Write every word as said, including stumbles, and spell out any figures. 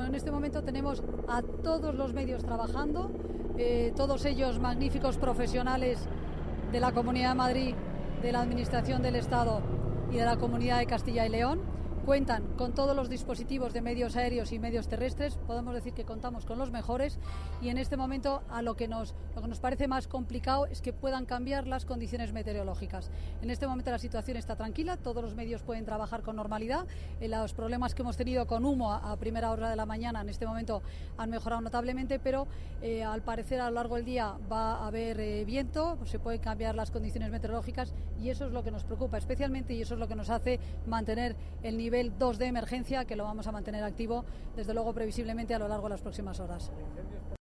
Bueno, en este momento tenemos a todos los medios trabajando, eh, todos ellos magníficos profesionales de la Comunidad de Madrid, de la Administración del Estado y de la Comunidad de Castilla y León. Cuentan con todos los dispositivos de medios aéreos y medios terrestres, podemos decir que contamos con los mejores, y en este momento a lo que nos, lo que nos parece más complicado es que puedan cambiar las condiciones meteorológicas. En este momento la situación está tranquila, todos los medios pueden trabajar con normalidad, eh, los problemas que hemos tenido con humo a, a primera hora de la mañana en este momento han mejorado notablemente, pero eh, al parecer a lo largo del día va a haber eh, viento, pues se pueden cambiar las condiciones meteorológicas y eso es lo que nos preocupa especialmente y eso es lo que nos hace mantener el nivel dos de emergencia, que lo vamos a mantener activo desde luego previsiblemente a lo largo de las próximas horas.